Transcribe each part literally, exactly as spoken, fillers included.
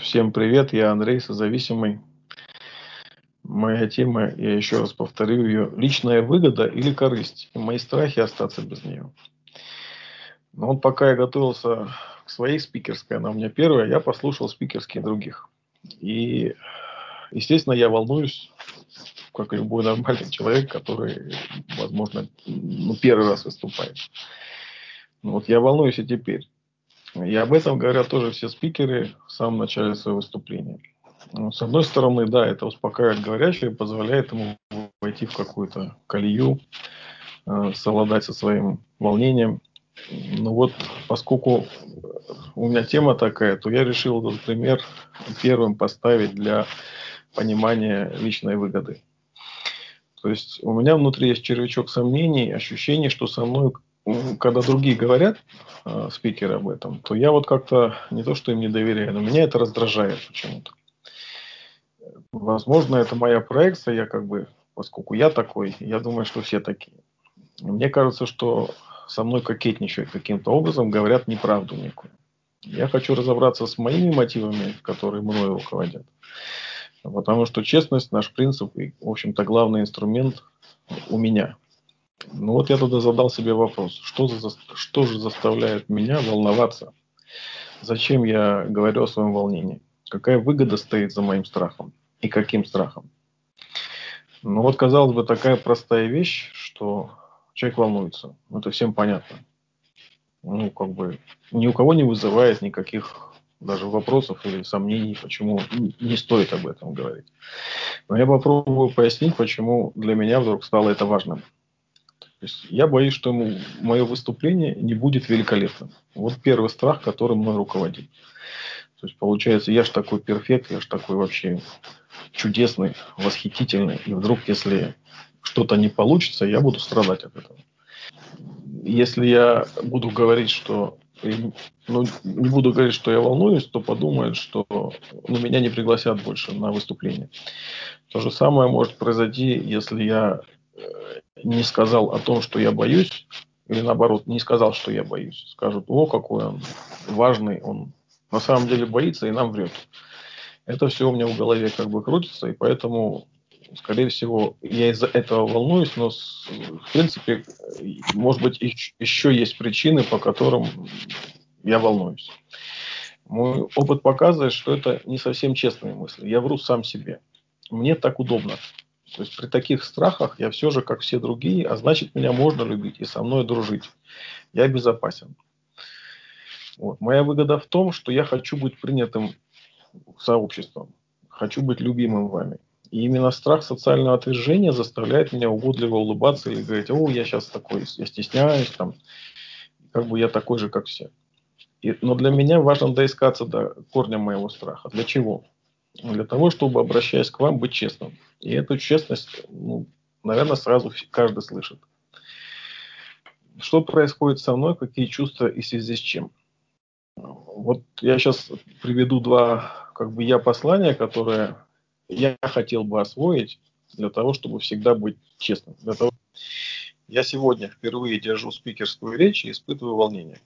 Всем привет, я Андрей, созависимый. Моя тема, я еще раз повторю ее, личная выгода или корысть. И мои страхи остаться без нее. Но вот пока я готовился к своей спикерской, она у меня первая, я послушал спикерские других. И, естественно, я волнуюсь, как и любой нормальный человек, который, возможно, ну, первый раз выступает. Ну, вот я волнуюсь и теперь. И об этом говорят тоже все спикеры в самом начале своего выступления. Ну, с одной стороны, да, это успокаивает говорящего и позволяет ему войти в какую-то колею, э, совладать со своим волнением. Но вот поскольку у меня тема такая, то я решил этот пример первым поставить для понимания личной выгоды. То есть у меня внутри есть червячок сомнений, ощущение, что со мной, м, когда другие говорят, э, спикеры об этом, то я вот как-то не то, что им не доверяю, но меня это раздражает почему-то. Возможно, это моя проекция, я как бы, поскольку я такой, я думаю, что все такие. Мне кажется, что со мной кокетничают каким-то образом, говорят неправду некую. Я хочу разобраться с моими мотивами, которые мною руководят. Потому что честность наш принцип и, в общем-то, главный инструмент у меня. Ну вот я тогда задал себе вопрос, что, за, что же заставляет меня волноваться? Зачем я говорю о своем волнении? Какая выгода стоит за моим страхом? И каким страхом? Ну вот, казалось бы, такая простая вещь, что человек волнуется. Ну, это всем понятно. Ну, как бы ни у кого не вызывает никаких даже вопросов или сомнений, почему не стоит об этом говорить. Но я попробую пояснить, почему для меня вдруг стало это важным. То есть я боюсь, что ему мое выступление не будет великолепным. Вот первый страх, который мной руководит. То есть получается, я же такой перфект, я же такой вообще чудесный, восхитительный. И вдруг, если что-то не получится, я буду страдать от этого. Если я буду говорить, что ну, не буду говорить, что я волнуюсь, то подумают, что ну, меня не пригласят больше на выступление. То же самое может произойти, если я не сказал о том, что я боюсь, или наоборот, не сказал, что я боюсь. Скажут, о, какой он важный, он на самом деле боится и нам врет. Это все у меня в голове как бы крутится, и поэтому, скорее всего, я из-за этого волнуюсь, но, в принципе, может быть, еще есть причины, по которым я волнуюсь. Мой опыт показывает, что это не совсем честные мысли. Я вру сам себе. Мне так удобно. То есть при таких страхах я все же, как все другие, а значит, меня можно любить и со мной дружить. Я безопасен. Вот. Моя выгода в том, что я хочу быть принятым сообществом. Хочу быть любимым вами. И именно страх социального отвержения заставляет меня угодливо улыбаться или говорить, о, я сейчас такой, я стесняюсь, там, как бы я такой же, как все. И, но для меня важно доискаться до корня моего страха. Для чего? Для того, чтобы, обращаясь к вам, быть честным. И эту честность, ну, наверное, сразу каждый слышит. Что происходит со мной, какие чувства и в связи с чем? Вот я сейчас приведу два, как бы я послания, которые я хотел бы освоить для того, чтобы всегда быть честным. Для того... Я сегодня впервые держу спикерскую речь и испытываю волнение.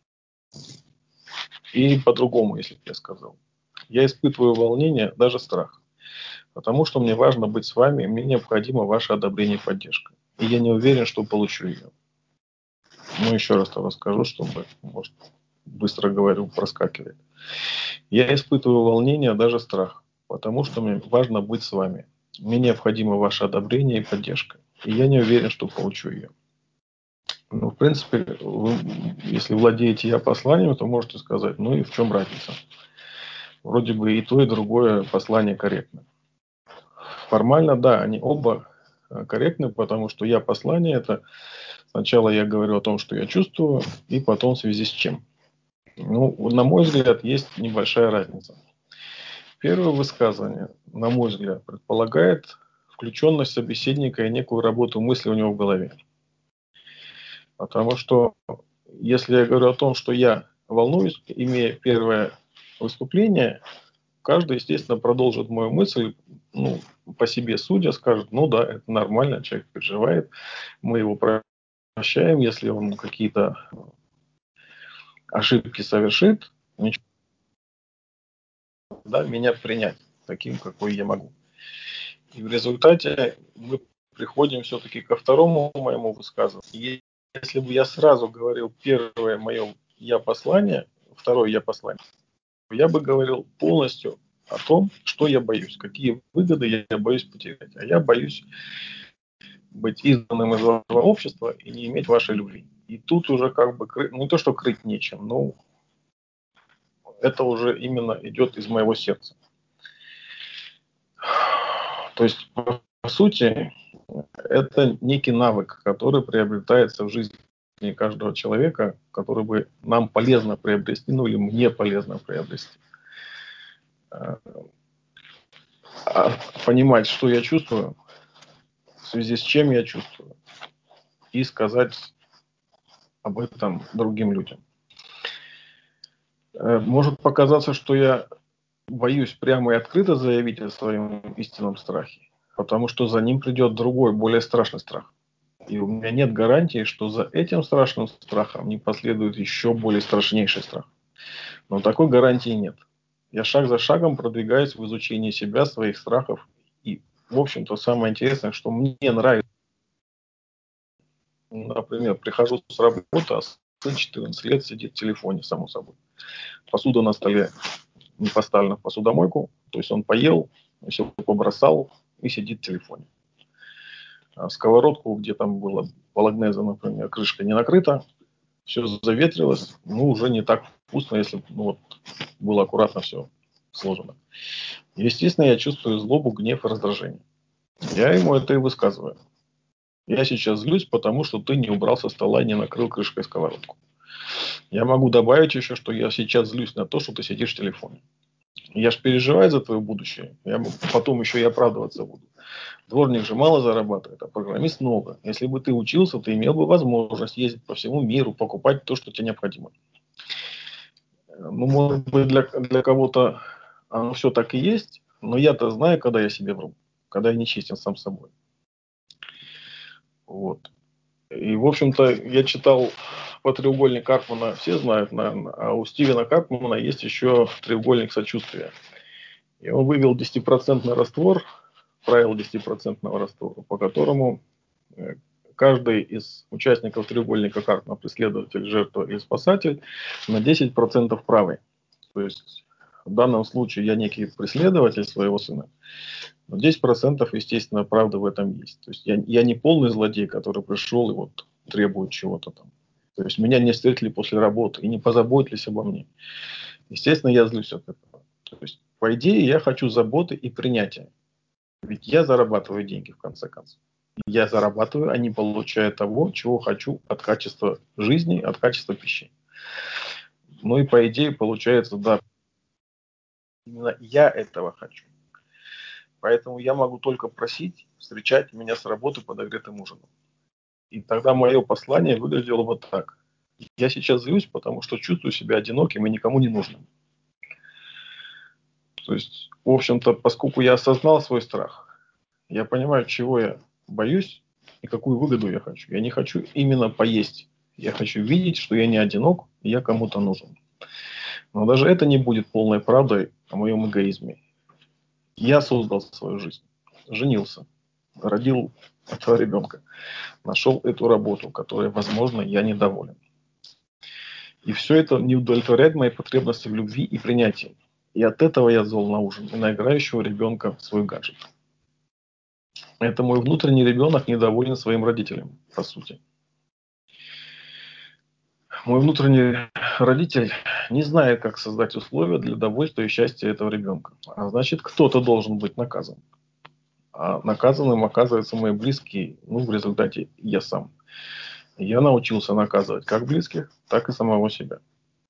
И по-другому, если бы я сказал. Я испытываю волнение, даже страх. Потому что мне важно быть с вами, и мне необходимо ваше одобрение и поддержка. И я не уверен, что получу ее. Ну, еще раз то расскажу, чтобы, может, быстро говорю, проскакивает. Я испытываю волнение, даже страх, потому что мне важно быть с вами. Мне необходимо ваше одобрение и поддержка. И я не уверен, что получу ее. Ну, в принципе, вы, если владеете я посланием, то можете сказать, ну и в чем разница? Вроде бы и то, и другое послание корректно. Формально, да, они оба корректны, потому что я послание, это сначала я говорю о том, что я чувствую, и потом в связи с чем. Ну, на мой взгляд, есть небольшая разница. Первое высказывание, на мой взгляд, предполагает включенность собеседника и некую работу мысли у него в голове. Потому что если я говорю о том, что я волнуюсь, имея первое выступление, каждый, естественно, продолжит мою мысль, ну, по себе судя, скажет, ну да, это нормально, человек переживает, мы его прощаем, если он какие-то ошибки совершит, ничего тогда меня принять таким, какой я могу. И в результате мы приходим все-таки ко второму моему высказыванию. И если бы я сразу говорил первое мое я-послание, второе я-послание, я бы говорил полностью о том, что я боюсь, какие выгоды я боюсь потерять. А я боюсь быть изгнанным из вашего общества и не иметь вашей любви. И тут уже как бы, кры... ну не то, что крыть нечем, но это уже именно идет из моего сердца. То есть, по сути, это некий навык, который приобретается в жизни каждого человека, который бы нам полезно приобрести, ну или мне полезно приобрести. А понимать, что я чувствую, в связи с чем я чувствую, и сказать об этом другим людям. Может показаться, что я боюсь прямо и открыто заявить о своем истинном страхе, потому что за ним придет другой, более страшный страх. И у меня нет гарантии, что за этим страшным страхом не последует еще более страшнейший страх. Но такой гарантии нет. Я шаг за шагом продвигаюсь в изучении себя, своих страхов. И, в общем-то, самое интересное, что мне нравится. Например, прихожу с работы, а сын четырнадцать лет сидит в телефоне, само собой. Посуда на столе не поставлена в посудомойку, то есть он поел, все побросал и сидит в телефоне. А сковородку, где там было пологнеза, например, крышка не накрыта, все заветрилось, ну, уже не так вкусно, если ну, вот, было аккуратно все сложено. Естественно, я чувствую злобу, гнев и раздражение. Я ему это и высказываю. Я сейчас злюсь, потому что ты не убрал со стола и не накрыл крышкой сковородку. Я могу добавить еще, что я сейчас злюсь на то, что ты сидишь в телефоне. Я же переживаю за твое будущее. Я потом еще и оправдываться буду. Дворник же мало зарабатывает, а программист много. Если бы ты учился, ты имел бы возможность ездить по всему миру, покупать то, что тебе необходимо. Ну, может быть, для, для кого-то оно все так и есть, но я-то знаю, когда я себе вру, когда я нечестен сам с собой. Вот. И, в общем-то, я читал по треугольник Карпмана, все знают, наверное, а у Стивена Карпмана есть еще треугольник сочувствия. И он вывел десятипроцентный раствор, правило десятипроцентного раствора, по которому каждый из участников треугольника Карпмана, преследователь, жертва и спасатель, на десять процентов правый. То есть в данном случае я некий преследователь своего сына, но десять процентов, естественно, правды в этом есть. То есть я, я не полный злодей, который пришел и вот требует чего-то там. То есть меня не встретили после работы и не позаботились обо мне. Естественно, я злюсь от этого. То есть, по идее, я хочу заботы и принятия. Ведь я зарабатываю деньги, в конце концов. Я зарабатываю, а не получаю того, чего хочу от качества жизни, от качества пищи. Ну и по идее получается, да, именно я этого хочу. Поэтому я могу только просить встречать меня с работы подогретым ужином. И тогда мое послание выглядело вот так. Я сейчас злюсь, потому что чувствую себя одиноким и никому не нужным. То есть, в общем-то, поскольку я осознал свой страх, я понимаю, чего я боюсь и какую выгоду я хочу. Я не хочу именно поесть. Я хочу видеть, что я не одинок, и я кому-то нужен. Но даже это не будет полной правдой о моем эгоизме. Я создал свою жизнь. Женился. Родил этого ребенка. Нашел эту работу, которой, возможно, я недоволен. И все это не удовлетворяет мои потребности в любви и принятии. И от этого я зол на ужин и на играющего ребенка в свой гаджет. Это мой внутренний ребенок недоволен своим родителем, по сути. Мой внутренний родитель не знает, как создать условия для довольства и счастья этого ребенка. А значит, кто-то должен быть наказан. А наказанным оказываются мои близкие, ну, в результате я сам. Я научился наказывать как близких, так и самого себя.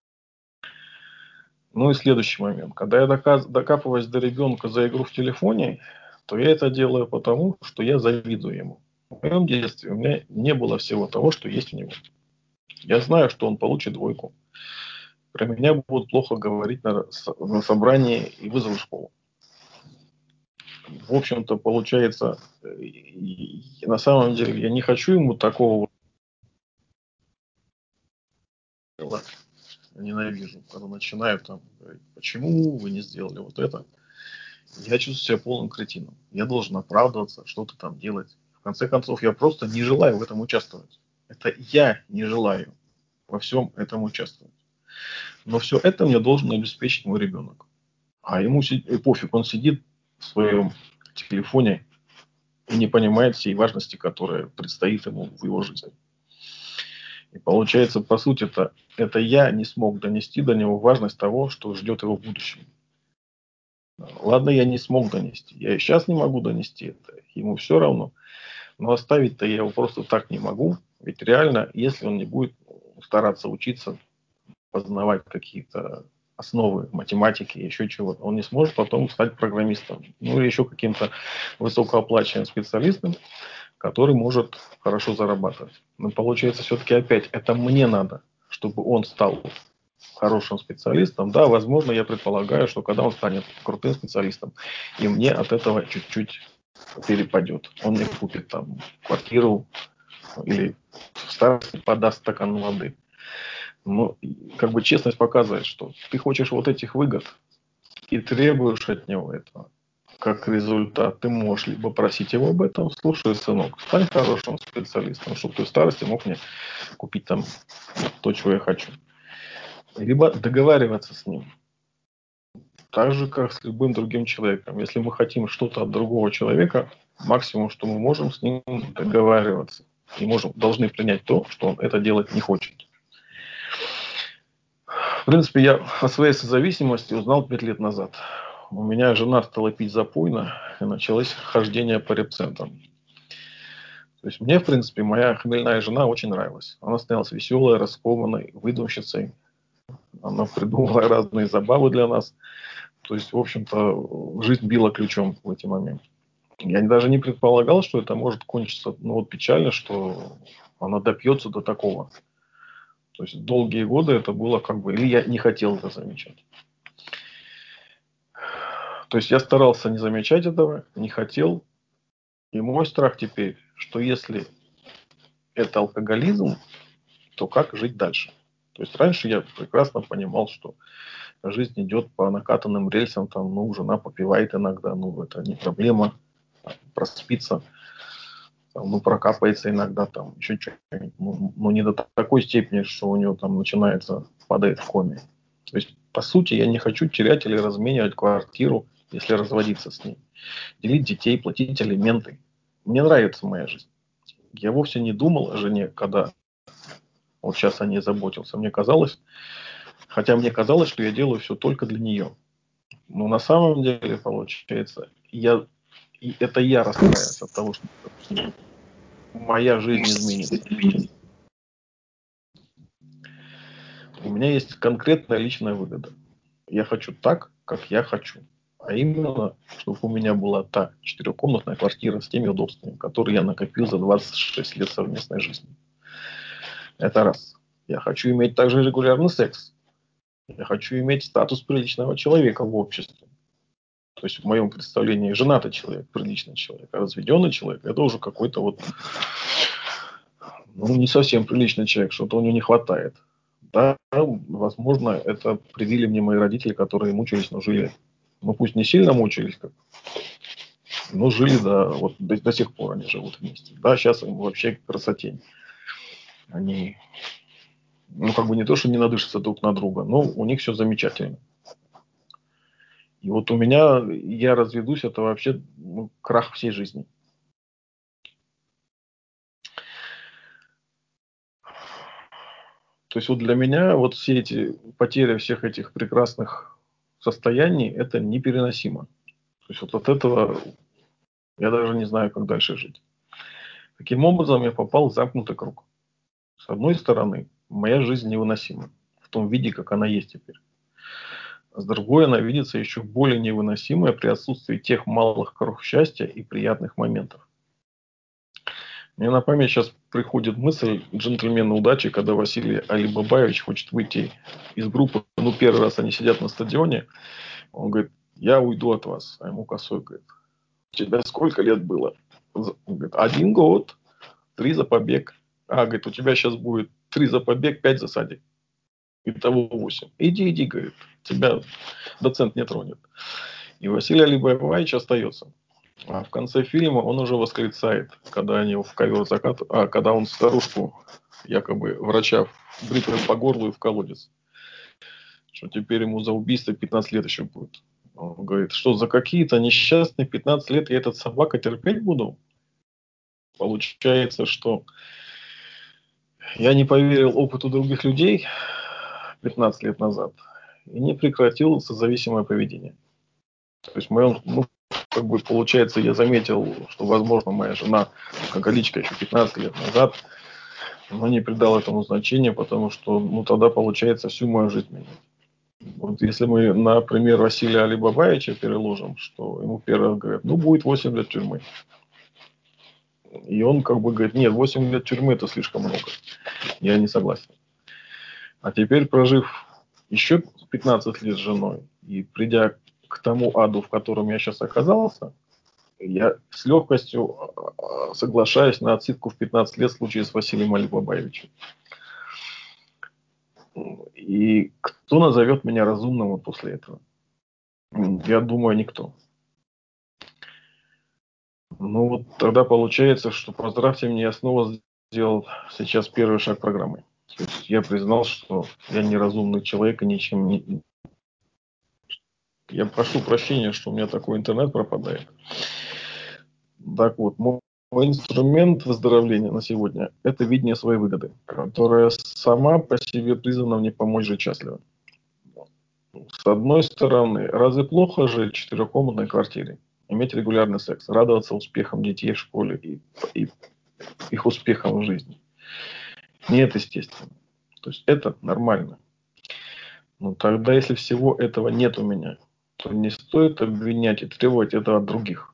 Ну и следующий момент. Когда я доказ, докапываюсь до ребенка за игру в телефоне, то я это делаю потому, что я завидую ему. В моем детстве у меня не было всего того, что есть у него. Я знаю, что он получит двойку. Про меня будут плохо говорить на, на собрании и вызовут в школу. В общем-то, получается, на самом деле я не хочу ему такого. ненавижу, когда начинают там говорить, почему вы не сделали вот это. Я чувствую себя полным кретином. Я должен оправдываться, что-то там делать. В конце концов, я просто не желаю в этом участвовать. Это я не желаю во всем этом участвовать. Но все это мне должен обеспечить мой ребенок. А ему си- и пофиг, он сидит в своем телефоне и не понимает всей важности, которая предстоит ему в его жизни. И получается, по сути, это, это я не смог донести до него важность того, что ждет его в будущем. Ладно, я не смог донести. Я и сейчас не могу донести это. Ему все равно. Но оставить-то я его просто так не могу. Ведь реально, если он не будет стараться учиться, познавать какие-то основы математики, еще чего-то, он не сможет потом стать программистом. Ну или еще каким-то высокооплачиваемым специалистом, который может хорошо зарабатывать. Но получается, все-таки опять, это мне надо, чтобы он стал хорошим специалистом. Да, возможно, я предполагаю, что когда он станет крутым специалистом, и мне от этого чуть-чуть перепадет. Он мне купит там квартиру или в старости подаст стакан воды. Но как бы честность показывает, что ты хочешь вот этих выгод и требуешь от него этого. Как результат, ты можешь либо просить его об этом, слушай, сынок, стань хорошим специалистом, чтобы ты в старости мог мне купить там то, чего я хочу. Либо договариваться с ним. Так же, как с любым другим человеком. Если мы хотим что-то от другого человека, максимум, что мы можем с ним договариваться. И можем, должны принять то, что он это делать не хочет. В принципе, я о своей созависимости узнал пять лет назад. У меня жена стала пить запойно, и началось хождение по репцентрам. То есть мне, в принципе, моя хмельная жена очень нравилась. Она становилась веселой, раскованной, выдумщицей. Она придумывала разные забавы для нас. То есть, в общем-то, жизнь била ключом в эти моменты. Я даже не предполагал, что это может кончиться, ну, вот печально, что она допьется до такого. То есть, долгие годы это было как бы... Или я не хотел это замечать. То есть, я старался не замечать этого, не хотел. И мой страх теперь, что если это алкоголизм, то как жить дальше? То есть, раньше я прекрасно понимал, что жизнь идет по накатанным рельсам, там, ну, жена попивает иногда, ну, это не проблема, там, проспится, там, ну, прокапается иногда, там, еще что-нибудь, ну, ну, не до такой степени, что у него там начинается, падает в коме. То есть, по сути, я не хочу терять или разменивать квартиру, если разводиться с ней. Делить детей, платить алименты. Мне нравится моя жизнь. Я вовсе не думал о жене, когда вот сейчас о ней заботился. Мне казалось, хотя мне казалось, что я делаю все только для нее. Но на самом деле, получается, я, и это я расстраиваюсь от того, что моя жизнь изменится. У меня есть конкретная личная выгода. Я хочу так, как я хочу. А именно, чтобы у меня была та четырехкомнатная квартира с теми удобствами, которые я накопил за двадцать шесть лет совместной жизни. Это раз. Я хочу иметь также регулярный секс. Я хочу иметь статус приличного человека в обществе. То есть в моем представлении женатый человек, приличный человек, а разведенный человек это уже какой-то вот, ну, не совсем приличный человек, что-то у него не хватает. Да, возможно, это привили мне мои родители, которые мучились, но жили. Ну, пусть не сильно мучились, как, но жили, да, вот до, до сих пор они живут вместе. Да, сейчас им вообще красотень. Они, ну, как бы не то, что не надышатся друг на друга, но у них все замечательно. И вот у меня, я разведусь, это вообще, ну, крах всей жизни. То есть вот для меня вот все эти потери всех этих прекрасных состояний, это непереносимо. То есть вот от этого я даже не знаю, как дальше жить. Таким образом, я попал в замкнутый круг. С одной стороны, моя жизнь невыносима в том виде, как она есть теперь. А с другой, она видится еще более невыносимой при отсутствии тех малых крох счастья и приятных моментов. Мне на память сейчас приходит мысль джентльмена удачи, когда Василий Алибабаевич хочет выйти из группы. Ну, первый раз они сидят на стадионе. Он говорит, я уйду от вас. А ему косой говорит, у тебя сколько лет было? Он говорит, один год, три за побег. А, говорит, у тебя сейчас будет три за побег, пять за садик. Итого восемь. Иди, иди, говорит, тебя доцент не тронет. И Василий Алибаевич остается. А в конце фильма он уже восклицает, когда они его в ковер закатывают, а когда он старушку, якобы врача, бритвой по горлу и в колодец, что теперь ему за убийство пятнадцать лет еще будет. Он говорит, что за какие-то несчастные пятнадцать лет я этот собака терпеть буду? Получается, что я не поверил опыту других людей пятнадцать лет назад и не прекратил созависимое поведение. То есть, моем, ну, как бы получается, я заметил, что, возможно, моя жена алкоголичка еще пятнадцать лет назад, но не придал этому значения, потому что, ну, тогда, получается, всю мою жизнь менять. Вот если мы, например, Василия Алибабаевича переложим, что ему первый раз говорят, ну, будет восемь лет тюрьмы. И он как бы говорит, нет, восемь лет тюрьмы это слишком много. Я не согласен. А теперь, прожив еще пятнадцать лет с женой и придя к тому аду, в котором я сейчас оказался, я с легкостью соглашаюсь на отсидку в пятнадцать лет в случае с Василием Алибабаевичем. И кто назовет меня разумным после этого? Я думаю, никто. Ну вот тогда получается, что поздравьте меня, я снова сделал сейчас первый шаг программы. То есть я признал, что я неразумный человек и ничем не... Я прошу прощения, что у меня такой интернет пропадает. Так вот, мой, мой инструмент выздоровления на сегодня – это видение своей выгоды, которая сама по себе призвана мне помочь жить счастливо. С одной стороны, разве плохо жить в четырехкомнатной квартире, иметь регулярный секс, радоваться успехам детей в школе и, и их успехам в жизни? Нет, естественно. То есть это нормально. Но тогда, если всего этого нет у меня, то не стоит обвинять и требовать это от других.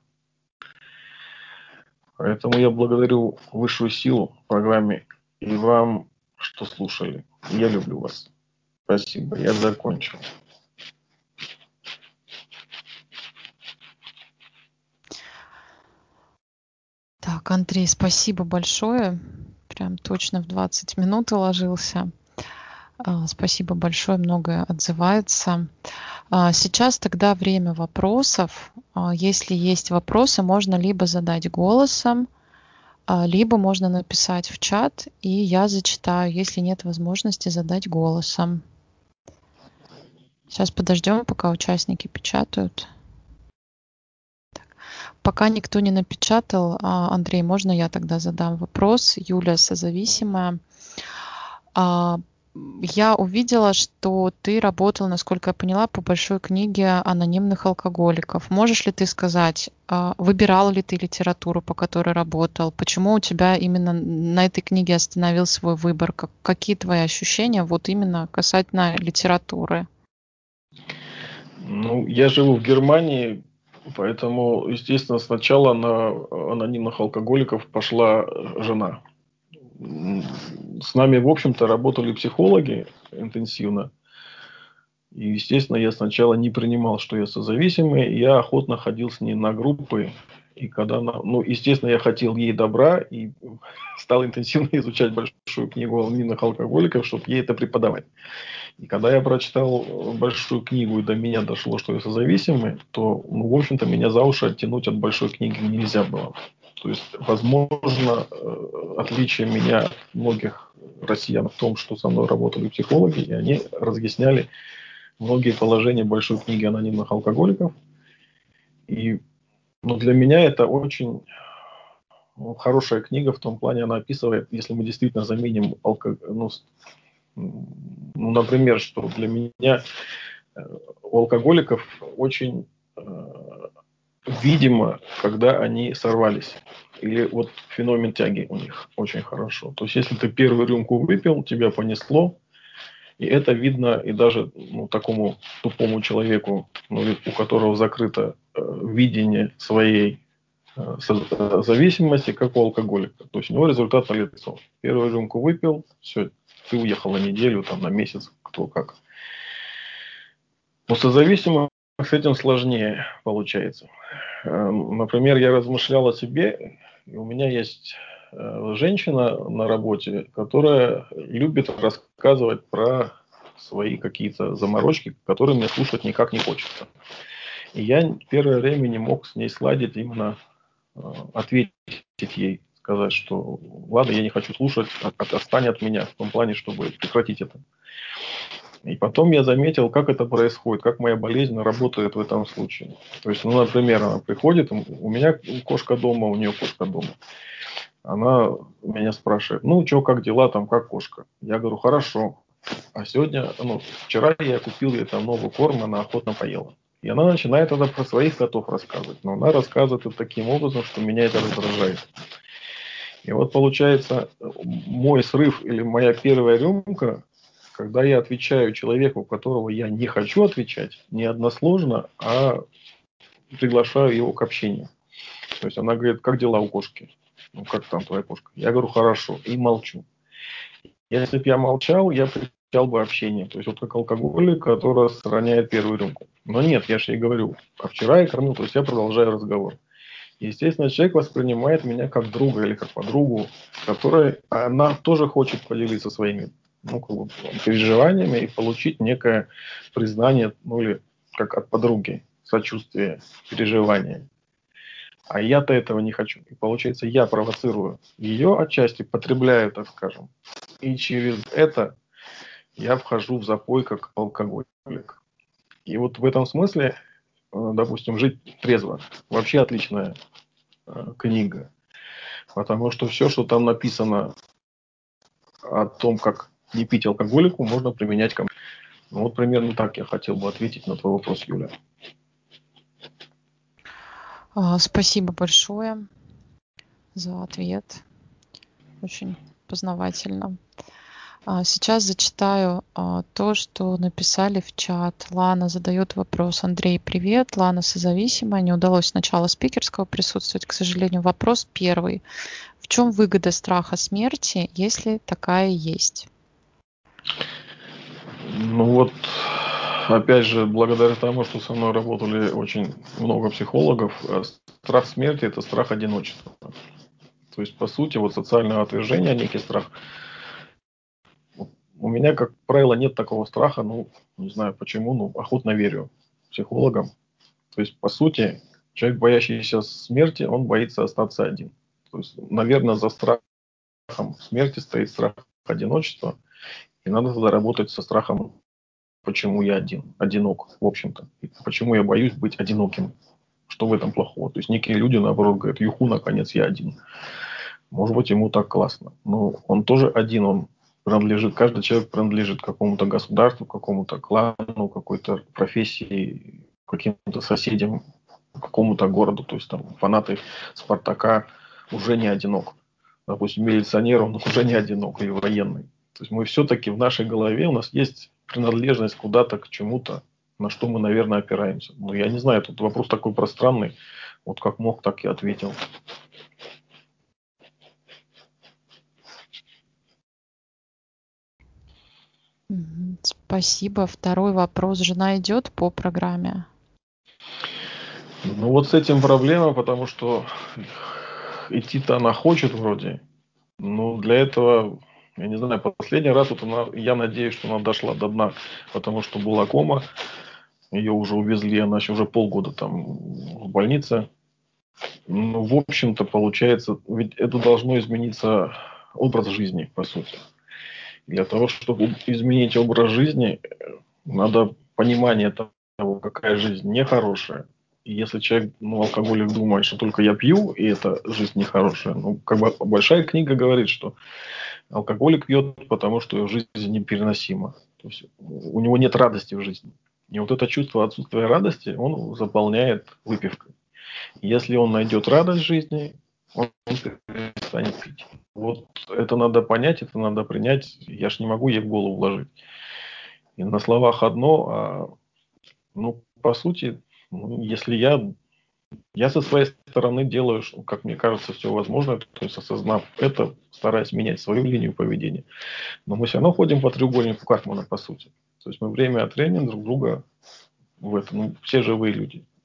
Поэтому я благодарю высшую силу в программе и вам, что слушали. Я люблю вас. Спасибо. Я закончил. Так, Андрей, спасибо большое. Прям точно в двадцать минут уложился. Спасибо большое, многое отзывается. Сейчас тогда время вопросов. Если есть вопросы, можно либо задать голосом, либо можно написать в чат, и я зачитаю, если нет возможности задать голосом. Сейчас подождем, пока участники печатают. Так. Пока никто не напечатал, Андрей, можно я тогда задам вопрос? Юля созависимая. Я увидела, что ты работал, насколько я поняла, по большой книге анонимных алкоголиков. Можешь ли ты сказать, выбирал ли ты литературу, по которой работал? Почему у тебя именно на этой книге остановил свой выбор? Какие твои ощущения вот именно касательно литературы? Ну, я живу в Германии, поэтому, естественно, сначала на анонимных алкоголиков пошла жена. С нами, в общем-то, работали психологи интенсивно. И, естественно, я сначала не принимал, что я созависимый. Я охотно ходил с ней на группы. И когда, ну, естественно, я хотел ей добра и стал интенсивно изучать большую книгу анонимных алкоголиков, чтобы ей это преподавать. И когда я прочитал большую книгу и до меня дошло, что я созависимый, то, ну, в общем-то, меня за уши оттянуть от большой книги нельзя было. То есть, возможно, отличие меня от многих россиян в том, что со мной работали психологи, и они разъясняли многие положения большой книги анонимных алкоголиков. И, ну, для меня это очень, ну, хорошая книга в том плане, она описывает, если мы действительно заменим алкоголь, ну, ну, например, что для меня у алкоголиков очень э, видимо, когда они сорвались. Или вот феномен тяги у них очень хорошо. То есть, если ты первую рюмку выпил, тебя понесло, и это видно и даже, ну, такому тупому человеку, ну, у которого закрыто э, видение своей э, зависимости, как у алкоголика. То есть, у него результат налицо. Первую рюмку выпил, все, ты уехал на неделю, там, на месяц, кто как. У созависимых с этим сложнее получается. Например, я размышлял о себе, и у меня есть женщина на работе, которая любит рассказывать про свои какие-то заморочки, которые мне слушать никак не хочется. И я первое время не мог с ней сладить, именно э, ответить ей, сказать, что ладно, я не хочу слушать, отстань от меня, в том плане, чтобы прекратить это. И потом я заметил, как это происходит, как моя болезнь работает в этом случае. То есть, ну, например, она приходит, у меня кошка дома, у нее кошка дома. Она меня спрашивает, ну, что, как дела, там, как кошка? Я говорю, хорошо. А сегодня, ну, вчера я купил ей там новый корм, она охотно поела. И она начинает это про своих котов рассказывать. Но она рассказывает это таким образом, что меня это раздражает. И вот получается, мой срыв или моя первая рюмка, когда я отвечаю человеку, которого я не хочу отвечать, не односложно, а приглашаю его к общению. То есть она говорит, как дела у кошки? Ну, как там твоя кошка? Я говорю, хорошо, и молчу. Если бы я молчал, я прекращал бы общение. То есть вот как алкоголик, который отстраняет первую рюмку. Но нет, я же ей говорю, а вчера я кормил, то есть я продолжаю разговор. Естественно, человек воспринимает меня как друга или как подругу, с которой она тоже хочет поделиться своими, ну, как бы, переживаниями и получить некое признание, ну или как от подруги, сочувствие, переживание. А я-то этого не хочу. И получается, я провоцирую ее отчасти, потребляю, так скажем. И через это я вхожу в запой как алкоголик. И вот в этом смысле, допустим, «Жить трезво» вообще отличная книга. Потому что все, что там написано о том, как не пить алкоголику, можно применять ко мне. Ну, вот примерно так я хотел бы ответить на твой вопрос, Юля. Спасибо большое за ответ. Очень познавательно. Сейчас зачитаю то, что написали в чат. Лана задает вопрос. Андрей, привет. Лана созависимая. Не удалось сначала спикерского присутствовать. К сожалению, вопрос первый. В чем выгода страха смерти, если такая есть? Ну вот, опять же, благодаря тому, что со мной работали очень много психологов, страх смерти – это страх одиночества. То есть, по сути, вот социальное отвержение, некий страх. У меня, как правило, нет такого страха, ну, не знаю почему, но охотно верю психологам. То есть, по сути, человек, боящийся смерти, он боится остаться один. То есть, наверное, за страхом смерти стоит страх одиночества. И надо тогда работать со страхом, почему я один, одинок, в общем-то. И почему я боюсь быть одиноким. Что в этом плохого? То есть, некие люди, наоборот, говорят, юху, наконец, я один. Может быть, ему так классно. Но он тоже один, он принадлежит, каждый человек принадлежит какому-то государству, какому-то клану, какой-то профессии, каким-то соседям, какому-то городу. То есть там фанаты Спартака уже не одинок. Допустим, милиционер, он уже не одинок, или военный. То есть мы все-таки в нашей голове, у нас есть принадлежность куда-то, к чему-то, на что мы, наверное, опираемся. Но я не знаю, тут вопрос такой пространный. Вот как мог, так и ответил. Спасибо. Второй вопрос. Жена идет по программе? Ну вот с этим проблема, потому что идти-то она хочет вроде. Но для этого, я не знаю, последний раз вот она, я надеюсь, что она дошла до дна, потому что была кома, ее уже увезли, она еще уже полгода там в больнице. Ну, в общем-то, получается, ведь это должно измениться образ жизни, по сути. Для того, чтобы изменить образ жизни, надо понимание того, какая жизнь нехорошая. И если человек, ну, алкоголик думает, что только я пью, и эта жизнь нехорошая, ну, как бы большая книга говорит, что алкоголик пьет, потому что его жизнь непереносима. То есть у него нет радости в жизни. И вот это чувство отсутствия радости он заполняет выпивкой. Если он найдет радость в жизни, он перестанет пить. Вот это надо понять, это надо принять. Я ж не могу ей в голову вложить. И на словах одно, а ну, по сути, ну, если я, я со своей стороны делаю, как мне кажется, все возможное, то есть осознав это, стараюсь менять свою линию поведения. Но мы все равно ходим по треугольнику Карпмана, по сути. То есть мы время от времени друг друга в этом, ну, все живые люди.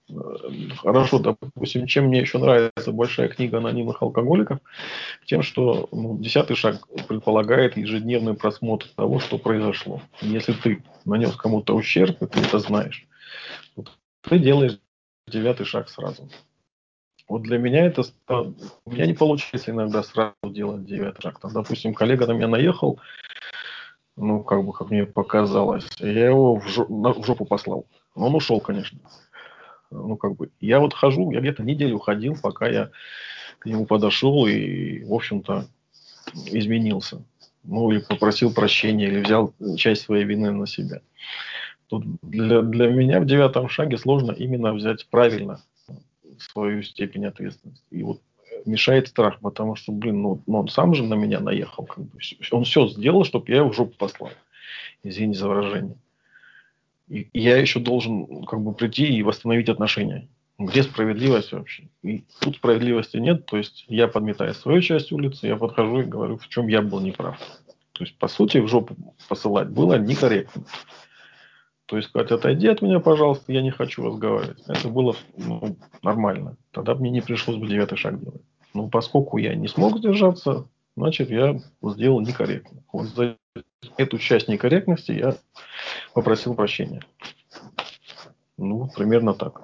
Хорошо, допустим, чем мне еще нравится большая книга анонимных алкоголиков, тем, что ну, десятый шаг предполагает ежедневный просмотр того, что произошло. Если ты нанес кому-то ущерб, и ты это знаешь, вот ты делаешь девятый шаг сразу. Вот для меня это... У меня не получается иногда сразу делать девятый шаг. Там, допустим, коллега на меня наехал, ну, как бы, как мне показалось, я его в, жо- на- в жопу послал. Он ушел, конечно. Ну, как бы, я вот хожу, я где-то неделю ходил, пока я к нему подошел и, в общем-то, изменился. Ну, или попросил прощения, или взял часть своей вины на себя. Тут для, для меня в девятом шаге сложно именно взять правильно свою степень ответственности. И вот мешает страх, потому что, блин, ну, ну он сам же на меня наехал. Как бы. Он все сделал, чтобы я его в жопу послал. Извини за выражение. И, и я еще должен как бы прийти и восстановить отношения. Где справедливость вообще? И тут справедливости нет. То есть я подметаю свою часть улицы, я подхожу и говорю, в чем я был неправ. То есть, по сути, в жопу посылать было некорректно. То есть сказать, отойди от меня, пожалуйста, я не хочу разговаривать. Это было ну, нормально. Тогда мне не пришлось бы девятый шаг делать. Но поскольку я не смог сдержаться, значит, я сделал некорректно. Вот за эту часть некорректности я попросил прощения. Ну, примерно так.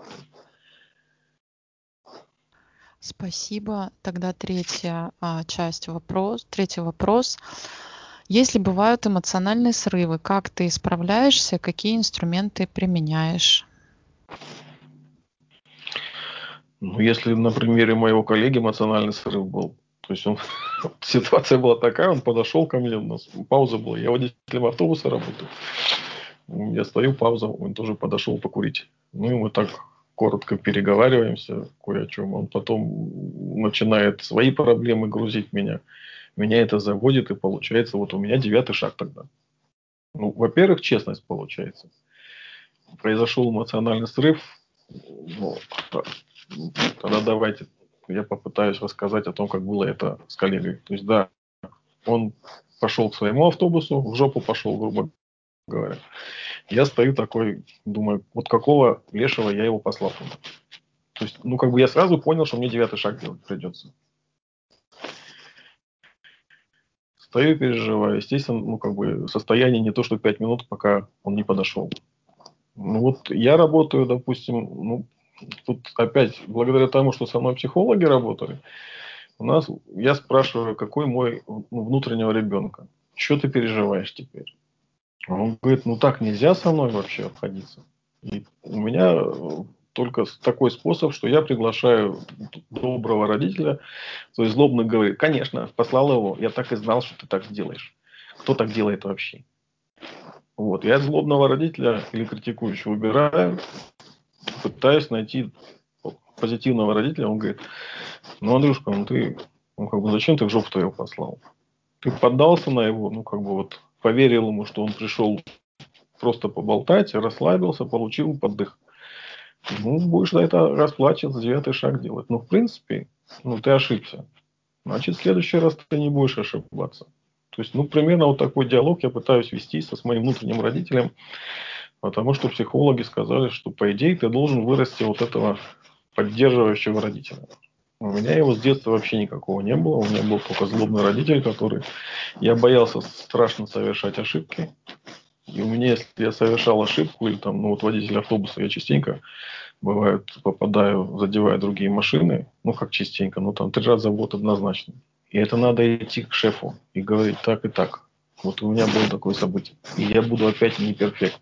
Спасибо. Тогда третья а, часть вопрос, третий вопрос. Если бывают эмоциональные срывы, как ты справляешься, какие инструменты применяешь? Ну, если на примере моего коллеги эмоциональный срыв был, то есть он, ситуация была такая, он подошел ко мне, у нас пауза была, я водителем автобуса работаю, я стою, пауза, он тоже подошел покурить. Ну, и мы так коротко переговариваемся кое о чем. Он потом начинает свои проблемы грузить меня. Меня это заводит, и получается, вот у меня девятый шаг тогда. Ну, во-первых, честность получается. Произошел эмоциональный срыв. Ну, тогда давайте я попытаюсь рассказать о том, как было это с коллегой. То есть, да, он пошел к своему автобусу, в жопу пошел, грубо говоря. Я стою такой, думаю, вот какого лешего я его послал. То есть, ну, как бы я сразу понял, что мне девятый шаг делать придется. Стою, переживаю. Естественно, ну, как бы состояние не то, что пять минут, пока он не подошел. Ну, вот я работаю, допустим, ну, тут опять, благодаря тому, что со мной психологи работали, у нас, я спрашиваю, какой мой ну, внутреннего ребенка. Что ты переживаешь теперь? Он говорит, ну так нельзя со мной вообще обходиться. И у меня только такой способ, что я приглашаю доброго родителя, то есть злобно говорит, конечно, послал его, я так и знал, что ты так сделаешь. Кто так делает вообще? Вот. Я злобного родителя или критикующего убираю, пытаюсь найти позитивного родителя, он говорит, ну, Андрюшка, ну ты, ну, как бы, зачем ты в жопу его послал? Ты поддался на его, ну, как бы, вот, поверил ему, что он пришел просто поболтать, расслабился, получил поддых. Ну, будешь за это расплачиваться, девятый шаг делать. Ну, в принципе, ну, ты ошибся. Значит, в следующий раз ты не будешь ошибаться. То есть, ну, примерно вот такой диалог я пытаюсь вести со с моим внутренним родителем, потому что психологи сказали, что, по идее, ты должен вырасти вот этого поддерживающего родителя. У меня его с детства вообще никакого не было. У меня был только злобный родитель, который... Я боялся страшно совершать ошибки. И у меня, если я совершал ошибку, или там, ну вот водитель автобуса, я частенько, бывает, попадаю, задеваю другие машины, ну как частенько, ну там три раза в год однозначно. И это надо идти к шефу и говорить так и так. Вот у меня было такое событие. И я буду опять не перфект.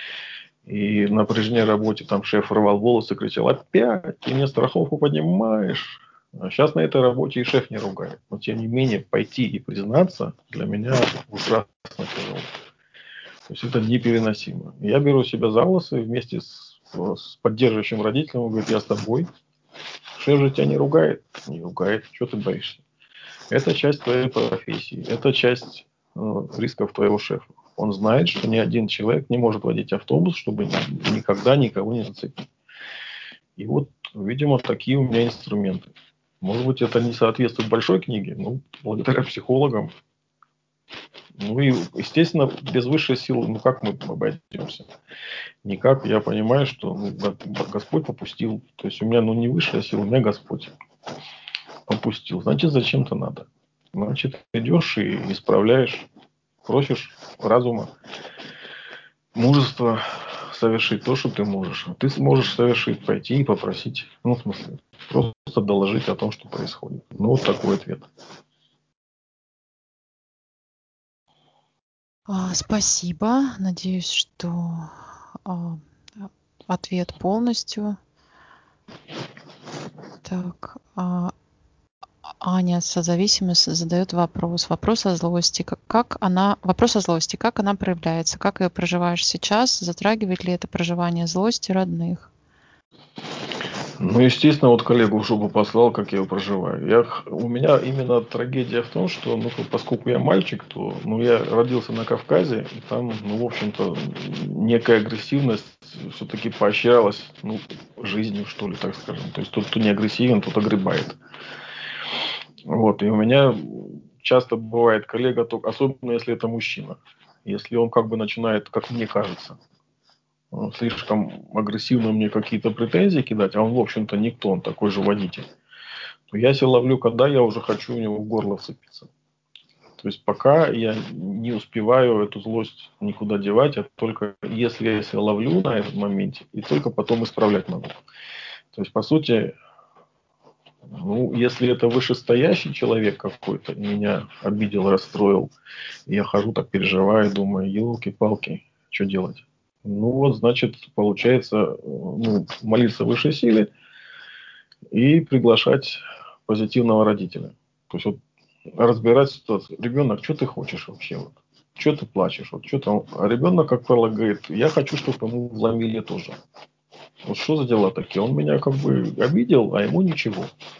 И на прежней работе там шеф рвал волосы, кричал, опять ты мне страховку поднимаешь. А сейчас на этой работе и шеф не ругает. Но тем не менее, пойти и признаться для меня ужасно тяжело. То есть это непереносимо. Я беру себя за волосы вместе с, с поддерживающим родителем. Он говорит, я с тобой. Шеф же тебя не ругает. Не ругает. Чего ты боишься? Это часть твоей профессии. Это часть э, рисков твоего шефа. Он знает, что ни один человек не может водить автобус, чтобы никогда никого не зацепить. И вот, видимо, такие у меня инструменты. Может быть, это не соответствует большой книге, но благодаря психологам Ну и, естественно, без высшей силы, ну как мы обойдемся? Никак. Я понимаю, что ну, Господь попустил. То есть у меня ну, не высшая сила, у меня Господь попустил. Значит, зачем-то надо. Значит, идешь и исправляешь, просишь разума, мужества совершить то, что ты можешь. Ты сможешь совершить, пойти и попросить. Ну, в смысле, просто доложить о том, что происходит. Ну, вот такой ответ. А, Спасибо. Надеюсь, что а, ответ полностью. Так, а, Аня созависимость задает вопрос. Вопрос о злости. Как, как она, вопрос о злости. Как она проявляется? Как ее проживаешь сейчас? Затрагивает ли это проживание злости родных? Ну, естественно, вот коллегу в жопу послал, как я его проживаю. Я, у меня именно трагедия в том, что, ну, поскольку я мальчик, то, ну, я родился на Кавказе, и там, ну, в общем-то, некая агрессивность все-таки поощрялась, ну, жизнью, что ли, так скажем. То есть, тот, кто не агрессивен, тот огребает. Вот, и у меня часто бывает коллега, только, особенно если это мужчина. Если он как бы начинает, как мне кажется, слишком агрессивно мне какие-то претензии кидать, а он, в общем-то, никто, он такой же водитель, то я себя ловлю, когда я уже хочу у него в горло вцепиться. То есть пока я не успеваю эту злость никуда девать, а только если я себя ловлю на этом моменте, и только потом исправлять могу. То есть, по сути, ну, если это вышестоящий человек какой-то, меня обидел, расстроил, я хожу так переживаю, думаю, елки-палки, что делать? Ну вот, значит, получается, ну, молиться высшей силе и приглашать позитивного родителя. То есть вот разбирать ситуацию. Ребенок, что ты хочешь вообще? Вот? Что ты плачешь? Вот что там? А ребенок, как правило, говорит, я хочу, чтобы ему вломили тоже. Вот что за дела такие? Он меня как бы обидел, а ему ничего.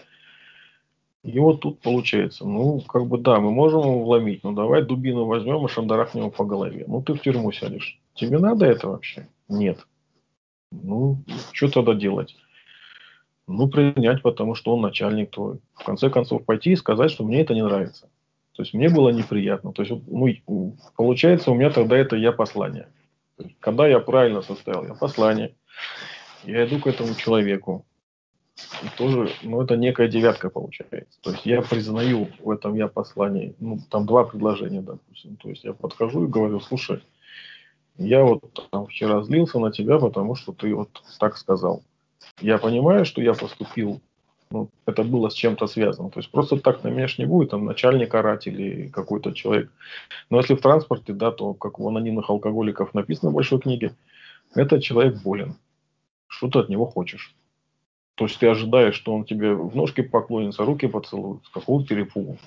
И вот тут получается, ну, как бы да, мы можем его вломить, но давай дубину возьмем и шандарахнем его по голове. Ну, ты в тюрьму сядешь. Тебе надо это вообще? Нет. Ну, что тогда делать? Ну, принять, потому что он начальник твой. В конце концов, пойти и сказать, что мне это не нравится. То есть, мне было неприятно. То есть, ну, получается, у меня тогда это я послание. Когда я правильно составил я послание, я иду к этому человеку. И тоже, ну, это некая девятка получается. То есть, я признаю в этом я послании, ну, там два предложения, допустим. То есть, я подхожу и говорю, слушай, я вот там вчера злился на тебя, потому что ты вот так сказал. Я понимаю, что я поступил, ну, это было с чем-то связано. То есть просто так на меня ж не будет, там начальник орать или какой-то человек. Но если в транспорте, да, то как у анонимных алкоголиков написано в большой книге, этот человек болен. Что ты от него хочешь? То есть ты ожидаешь, что он тебе в ножки поклонится, руки поцелует, с какого перепугу.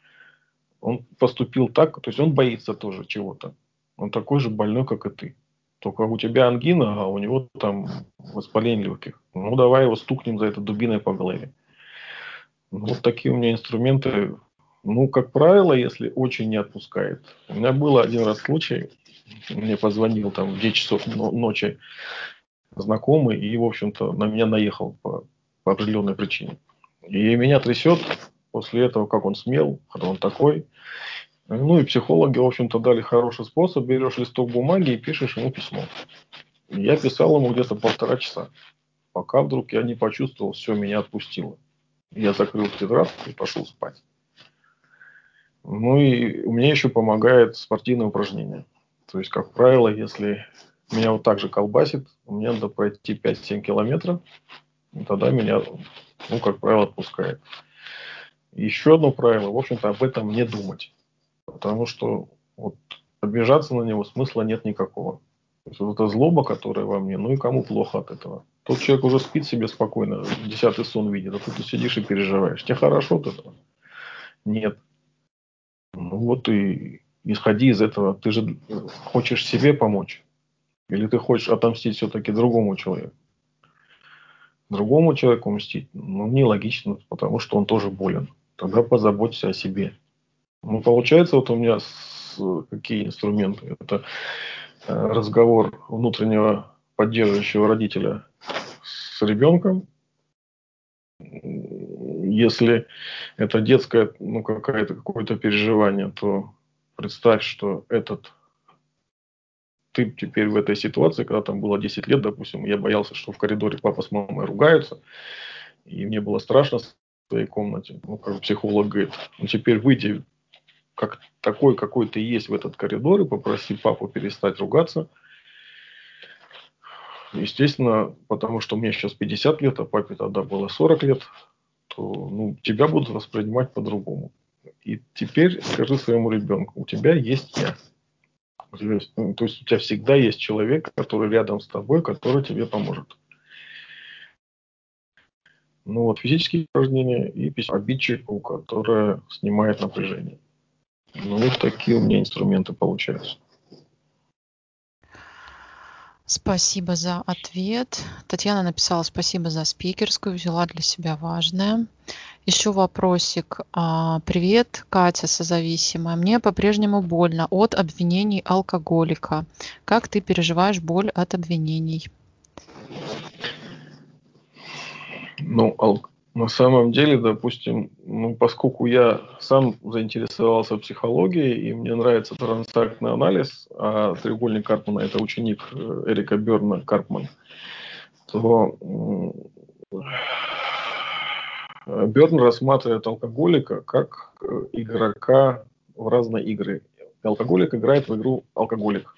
Он поступил так, то есть он боится тоже чего-то. Он такой же больной, как и ты. Только у тебя ангина, а у него там воспаление легких. Ну, давай его стукнем за это дубиной по голове. Ну, вот такие у меня инструменты. Ну, как правило, если очень не отпускает. У меня был один раз случай. Мне позвонил там в девять часов ночи знакомый и, в общем-то, на меня наехал по, по определенной причине. И меня трясет после этого, как он смел, кто он такой. Ну и психологи, в общем-то, дали хороший способ. Берешь листок бумаги и пишешь ему письмо. И я писал ему где-то полтора часа. Пока вдруг я не почувствовал, все, меня отпустило. Я закрыл тетрадку и пошел спать. Ну и мне еще помогает спортивное упражнение. То есть, как правило, если меня вот так же колбасит, мне надо пройти пять-семь километров, и тогда меня, ну, как правило, отпускает. Еще одно правило, в общем-то, об этом не думать. Потому что вот обижаться на него смысла нет никакого. То есть, вот эта злоба, которая во мне, ну и кому плохо от этого. Тот человек уже спит себе спокойно, десятый сон видит, а тут ты сидишь и переживаешь. Тебе хорошо от этого? Нет. Ну вот и исходи из этого. Ты же хочешь себе помочь? Или ты хочешь отомстить все-таки другому человеку? Другому человеку мстить? Ну, нелогично, потому что он тоже болен. Тогда позаботься о себе. Ну, получается, вот у меня с, какие инструменты? Это э, разговор внутреннего поддерживающего родителя с ребенком. Если это детское, ну, какое-то, какое-то переживание, то представь, что этот ты теперь в этой ситуации, когда там было десять лет, допустим, я боялся, что в коридоре папа с мамой ругаются, и мне было страшно в своей комнате. Ну, как психолог говорит, ну, теперь выйди как такой, какой ты есть в этот коридор, и попроси папу перестать ругаться. Естественно, потому что мне сейчас пятьдесят лет, а папе тогда было сорок лет, то ну, тебя будут воспринимать по-другому. И теперь скажи своему ребенку, у тебя есть я. То есть, ну, то есть у тебя всегда есть человек, который рядом с тобой, который тебе поможет. Ну вот физические упражнения и письмо обидчику, которое снимает напряжение. Ну вот такие у меня инструменты получаются. Спасибо за ответ. Татьяна написала: спасибо за спикерскую, взяла для себя важное. Еще вопросик. А, Привет, Катя созависимая. Мне по-прежнему больно от обвинений алкоголика. Как ты переживаешь боль от обвинений? Ну, ал- на самом деле, допустим, ну, поскольку я сам заинтересовался психологией, и мне нравится транзактный анализ, а треугольник Карпмана – это ученик э, Эрика Берна Карпман, то м, Берн рассматривает алкоголика как э, игрока в разные игры. Алкоголик играет в игру алкоголик.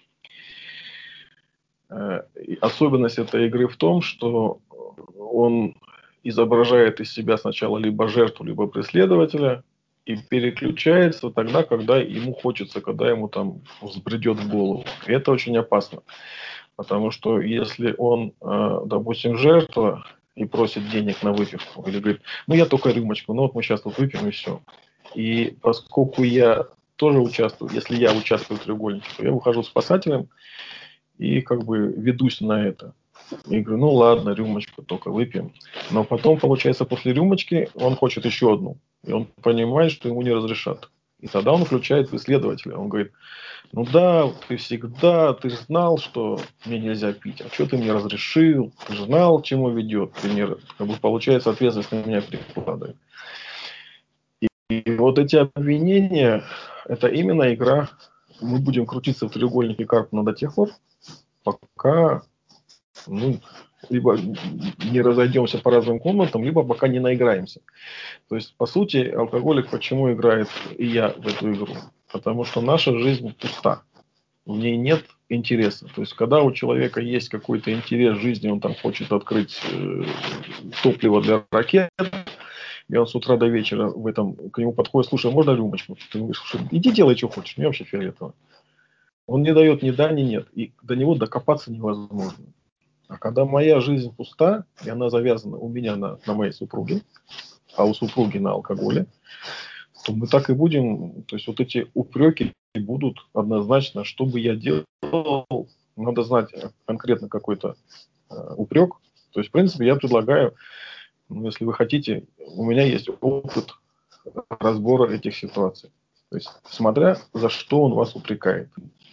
Э, и особенность этой игры в том, что он изображает из себя сначала либо жертву, либо преследователя, и переключается тогда, когда ему хочется, когда ему там взбредет в голову. И это очень опасно. Потому что если он, э, допустим, жертва и просит денег на выпивку, или говорит, ну я только рюмочку, ну вот мы сейчас тут выпьем и все. И поскольку я тоже участвую, если я участвую в треугольнике, то я выхожу спасателем и как бы ведусь на это. И говорю, ну ладно, рюмочку только выпьем. Но потом, получается, после рюмочки он хочет еще одну. И он понимает, что ему не разрешат. И тогда он включает преследователя. Он говорит, ну да, ты всегда, ты же знал, что мне нельзя пить. А что ты мне разрешил? Ты же знал, к чему ведет. Ты мне, как бы, получается, ответственность на меня перекладывает. И, и вот эти обвинения, это именно игра. Мы будем крутиться в треугольнике Карпмана до тех пор, пока ну, либо не разойдемся по разным комнатам, либо пока не наиграемся. То есть, по сути, алкоголик почему играет и я в эту игру? Потому что наша жизнь пуста. В ней нет интереса. То есть, когда у человека есть какой-то интерес в жизни, он там хочет открыть э, топливо для ракет, и он с утра до вечера в этом к нему подходит, слушай, можно рюмочку? Ты говоришь, слушай, иди делай, что хочешь, мне вообще фиолетово. Он не дает ни да, ни нет. И до него докопаться невозможно. А когда моя жизнь пуста, и она завязана у меня на, на моей супруге, а у супруги на алкоголе, то мы так и будем, то есть вот эти упреки будут однозначно, что бы я делал, надо знать конкретно какой-то э, упрек. То есть, в принципе, я предлагаю, ну, если вы хотите, у меня есть опыт разбора этих ситуаций. То есть, смотря за что он вас упрекает.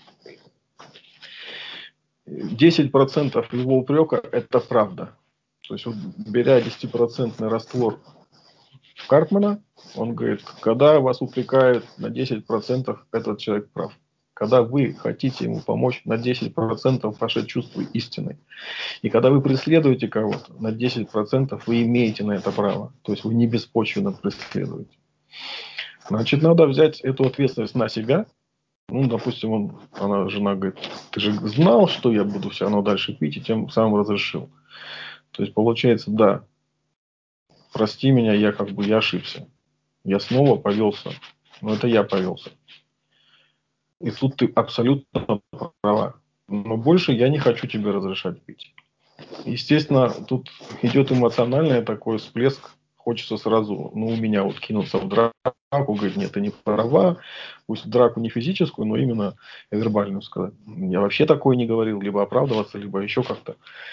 десять процентов его упрека – это правда. То есть, вот, беря десятипроцентный раствор Карпмана, он говорит, когда вас упрекают на десять процентов, этот человек прав. Когда вы хотите ему помочь, на десять процентов ваши чувства истины. И когда вы преследуете кого-то, на десять процентов вы имеете на это право. То есть вы не беспочвенно преследуете. Значит, надо взять эту ответственность на себя. Ну, допустим, он, она, жена говорит, ты же знал, что я буду все равно дальше пить, и тем самым разрешил. То есть, получается, да, прости меня, я как бы я ошибся. Я снова повелся. Но это я повелся. И тут ты абсолютно права. Но больше я не хочу тебе разрешать пить. Естественно, тут идет эмоциональный такой всплеск. Хочется сразу, ну, у меня вот кинуться в драку. Говорит, нет, ты не права. Пусть в драку не физическую, но именно вербальную сказать. Я вообще такое не говорил. Либо оправдываться, либо еще как-то.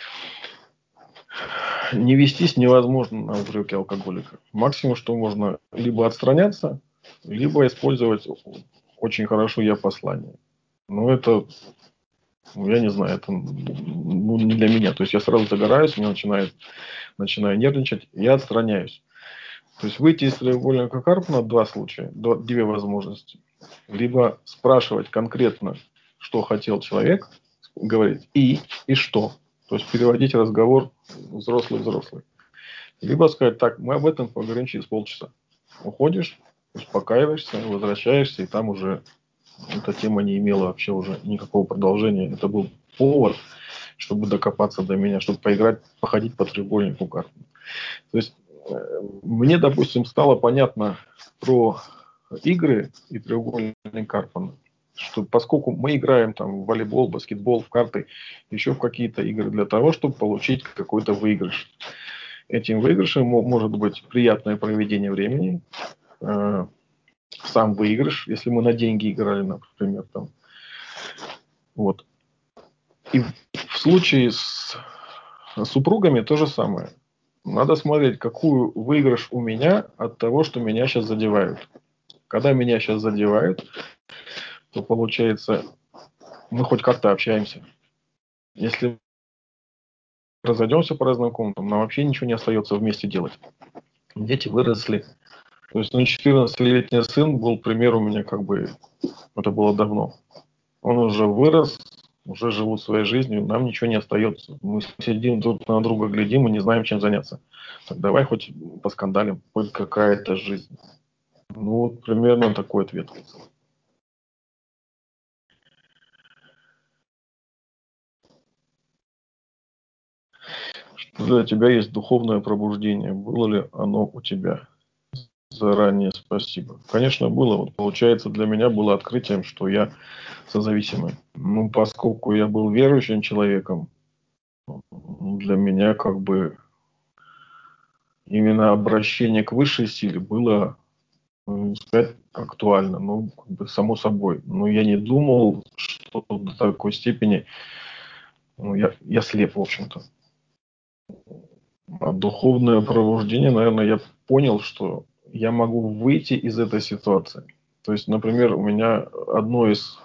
Не вестись невозможно на упреки алкоголика. Максимум, что можно, либо отстраняться, либо использовать очень хорошо я послание. Но это, ну, я не знаю, это ну, не для меня. То есть я сразу загораюсь, мне начинает, начинаю нервничать, я отстраняюсь. То есть выйти из треугольника Карпмана два случая, два, две возможности. либо спрашивать конкретно, что хотел человек, говорить и, и что. То есть переводить разговор взрослый-взрослый. Либо сказать, так, мы об этом поговорим через полчаса. Уходишь, успокаиваешься, возвращаешься, и там уже эта тема не имела вообще уже никакого продолжения. Это был повод, чтобы докопаться до меня, чтобы поиграть, походить по треугольнику карт. То есть мне, допустим, стало понятно про игры и треугольник Карпмана, что поскольку мы играем там в волейбол, баскетбол, в карты, еще в какие-то игры для того, чтобы получить какой-то выигрыш. Этим выигрышем может быть приятное проведение времени, э, сам выигрыш, если мы на деньги играли, например, там. Вот. И в случае с супругами то же самое. Надо смотреть, какую выигрыш у меня от того, что меня сейчас задевают. Когда меня сейчас задевают, то получается, мы хоть как-то общаемся. Если разойдемся по разным комнатам, нам вообще ничего не остается вместе делать. Дети выросли. То есть, ну, четырнадцатилетний сын был пример у меня как бы, это было давно. Он уже вырос, уже живут своей жизнью, нам ничего не остается. Мы сидим друг на друга, глядим и не знаем, чем заняться. Так давай хоть поскандалим, хоть какая-то жизнь. Ну, вот примерно такой ответ. Что для тебя есть духовное пробуждение? Было ли оно у тебя? Заранее спасибо. Конечно, было. Вот получается, для меня было открытием, что я созависимый. Ну, поскольку я был верующим человеком, для меня как бы именно обращение к высшей силе было, ну, сказать, актуально. Ну, как бы само собой. Но я не думал, что до такой степени, ну, я, я слеп, в общем-то. А духовное пробуждение, наверное, я понял, что я могу выйти из этой ситуации. То есть, например, у меня одно из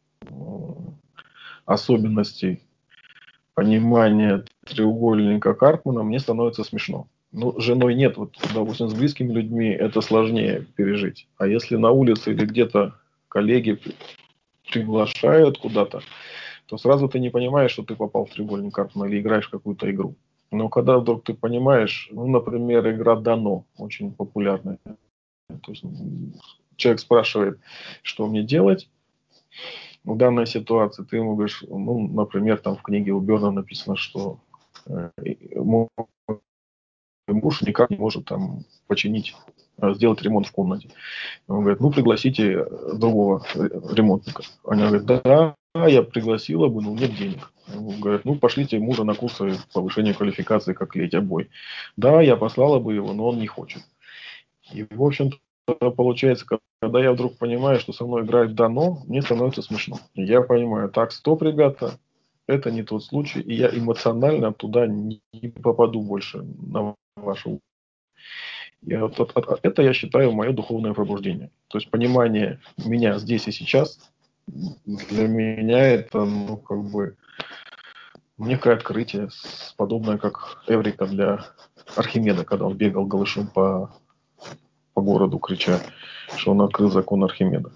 особенностей понимания треугольника Карпмана, мне становится смешно. Ну, с женой нет, вот, допустим, с близкими людьми это сложнее пережить. А если на улице или где-то коллеги приглашают куда-то, то сразу ты не понимаешь, что ты попал в треугольник Карпмана или играешь в какую-то игру. Но когда вдруг ты понимаешь, ну, например, игра Дано, очень популярная. То есть человек спрашивает, что мне делать в данной ситуации. Ты ему говоришь, ну, например, там в книге у Берна написано, что э, мой муж никак не может там починить, сделать ремонт в комнате. Он говорит, ну, пригласите другого ремонтника. Она говорит, да, я пригласила бы, но нет денег. Он говорит, ну, пошлите мужа на курсы повышения квалификации, как клеить обои. Да, я послала бы его, но он не хочет. И, в общем-то, получается, когда я вдруг понимаю, что со мной играет Дано, мне становится смешно. И я понимаю, так, стоп, ребята, это не тот случай, и я эмоционально туда не попаду больше на вашу. И вот, вот, вот, это я считаю мое духовное пробуждение. То есть понимание меня здесь и сейчас, для меня это, ну, как бы, некое открытие, подобное как Эврика для Архимеда, когда он бегал голышом по, по городу, крича, что он открыл закон Архимеда.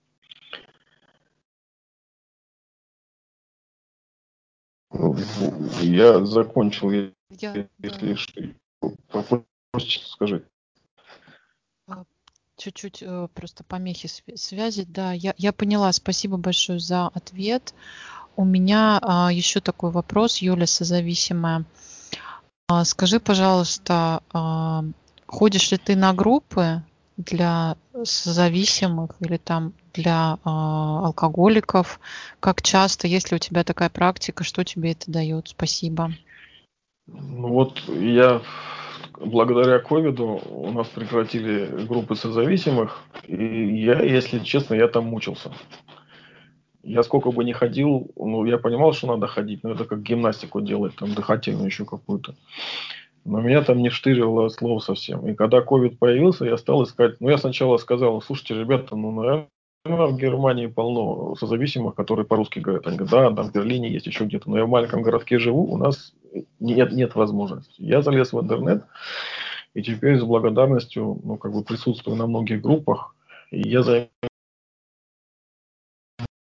Ну, я закончил, Я, если да, что, скажи. а, чуть-чуть э, просто помехи св- связи. Да, я, я поняла. Спасибо большое за ответ. У меня а, еще такой вопрос, Юля созависимая. А, скажи, пожалуйста, а, ходишь ли ты на группы для созависимых или там для а, алкоголиков? Как часто, если у тебя такая практика, что тебе это дает? Спасибо. Ну вот я благодаря ковиду у нас прекратили группы созависимых, и я, если честно, я там мучился. Я сколько бы ни ходил, ну, я понимал, что надо ходить, но это как гимнастику делать, там, дыхательную еще какую-то. Но меня там не штырило от слова совсем. И когда ковид появился, я стал искать. Ну, я сначала сказал, слушайте, ребята, ну, наверное, в Германии полно созависимых, которые по-русски говорят. Они говорят, да, там в Берлине есть еще где-то. Но я в маленьком городке живу, у нас нет, нет возможности. Я залез в интернет, и теперь с благодарностью, ну, как бы присутствую на многих группах. И я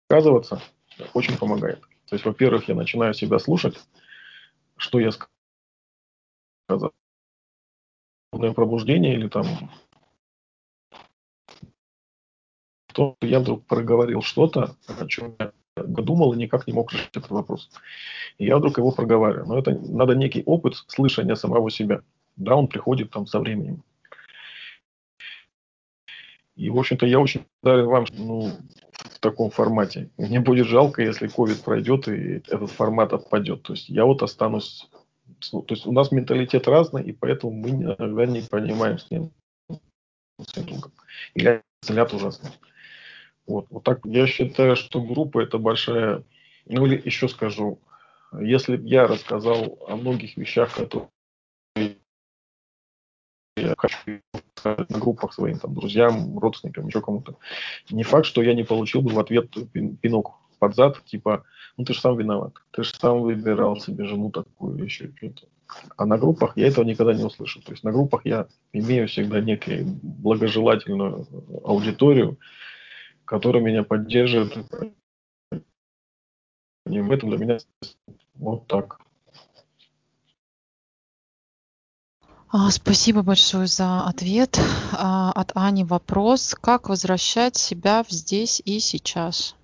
высказываться очень помогает. То есть, во-первых, я начинаю себя слушать, что я сказал, пробуждение или там то, что я вдруг проговорил что-то, о чем я думал и никак не мог решить этот вопрос. И я вдруг его проговариваю. Но это надо некий опыт слышания самого себя. Да, он приходит там со временем. И, в общем-то, я очень благодарен вам, ну, в таком формате. Мне будет жалко, если ковид пройдет и этот формат отпадет. То есть я вот останусь... То есть у нас менталитет разный, и поэтому мы иногда не понимаем с ним. С ним или взгляд ужасный. Вот, вот так я считаю, что группа это большая... Ну или еще скажу, если бы я рассказал о многих вещах, которые я хочу сказать на группах своим там, друзьям, родственникам, еще кому-то, не факт, что я не получил бы в ответ пинок под зад, типа, ну ты же сам виноват, ты же сам выбирал себе жену такую, еще что-то. А на группах я этого никогда не услышу. То есть на группах я имею всегда некую благожелательную аудиторию, которая меня поддерживает. И в этом для меня вот так. А, Спасибо большое за ответ. А, От Ани вопрос. Как возвращать себя в здесь и сейчас?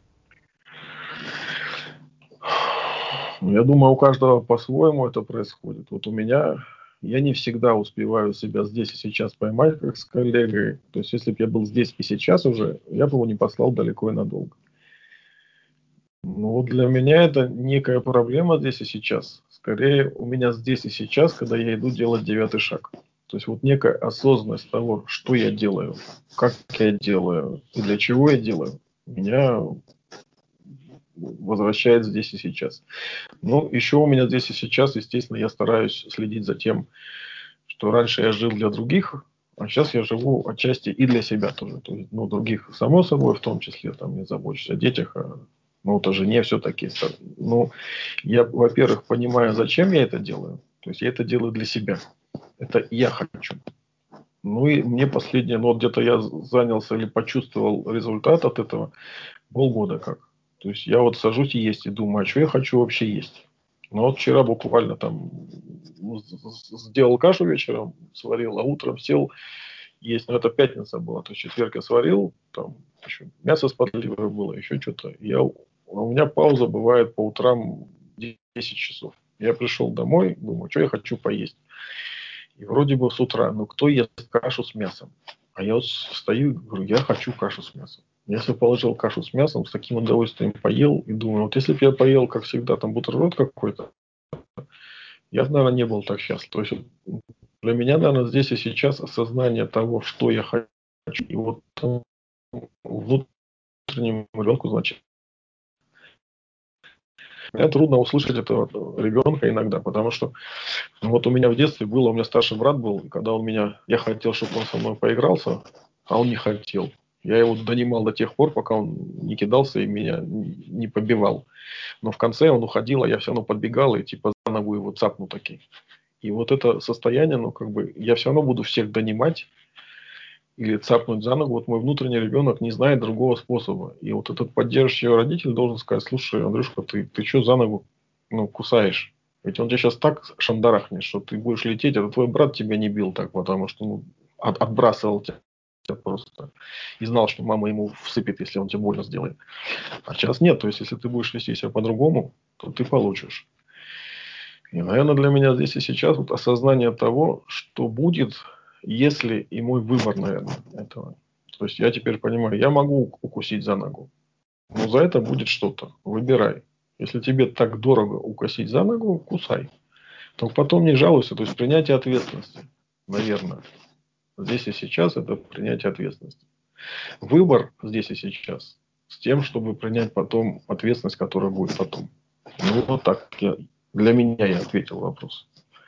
Я думаю, у каждого по-своему это происходит. Вот у меня, я не всегда успеваю себя здесь и сейчас поймать, как с коллегой. То есть, если бы я был здесь и сейчас уже, я бы его не послал далеко и надолго. Ну, вот для меня это некая проблема здесь и сейчас. Скорее, у меня здесь и сейчас, когда я иду делать девятый шаг. То есть, вот некая осознанность того, что я делаю, как я делаю и для чего я делаю, меня возвращает здесь и сейчас. Ну, еще у меня здесь и сейчас, естественно, я стараюсь следить за тем, что раньше я жил для других, а сейчас я живу отчасти и для себя тоже. То есть, ну, других, само собой, в том числе, там, не забочусь о детях, а, ну, вот о жене все-таки. Ну, я, во-первых, понимаю, зачем я это делаю. То есть, я это делаю для себя. Это я хочу. Ну, и мне последнее, ну, вот где-то я занялся или почувствовал результат от этого полгода как. То есть, я вот сажусь и есть, и думаю, а что я хочу вообще есть. Ну, вот вчера буквально там сделал кашу вечером, сварил, а утром сел есть. Ну, это пятница была, то есть четверг я сварил, там еще мясо с подливой было, еще что-то. Я, а у меня пауза бывает по утрам десять часов. Я пришел домой, думаю, что я хочу поесть. И вроде бы с утра, ну кто ест кашу с мясом? А я вот стою и говорю, я хочу кашу с мясом. Если положил кашу с мясом, с таким удовольствием поел и думаю, вот если бы я поел, как всегда, там бутерброд какой-то, я, наверное, не был так счастлив. То есть для меня, наверное, здесь и сейчас осознание того, что я хочу, и вот внутреннему ребенку, значит, мне трудно услышать этого ребенка иногда, потому что ну, вот у меня в детстве было, у меня старший брат был, и когда он меня, я хотел, чтобы он со мной поигрался, а он не хотел. Я его донимал до тех пор, пока он не кидался и меня не побивал. Но в конце он уходил, а я все равно подбегал и типа за ногу его цапну таки. И вот это состояние, ну как бы, я все равно буду всех донимать или цапнуть за ногу. Вот мой внутренний ребенок не знает другого способа. И вот этот поддерживающий родитель должен сказать, слушай, Андрюшка, ты, ты что за ногу ну, кусаешь? Ведь он тебя сейчас так шандарахнет, что ты будешь лететь, это твой брат тебя не бил так, потому что ну, от, отбрасывал тебя просто. И знал, что мама ему всыпет, если он тебе больно сделает. А сейчас нет. То есть, если ты будешь вести себя по-другому, то ты получишь. И, наверное, для меня здесь и сейчас вот осознание того, что будет, если и мой выбор, наверное, этого. То есть, я теперь понимаю, я могу укусить за ногу, но за это будет что-то. Выбирай. Если тебе так дорого укусить за ногу, кусай. Только потом не жалуйся. То есть, принятие ответственности, наверное. Здесь и сейчас это принятие ответственности. Выбор здесь и сейчас с тем, чтобы принять потом ответственность, которая будет потом. Ну, вот так я, для меня я ответил вопрос.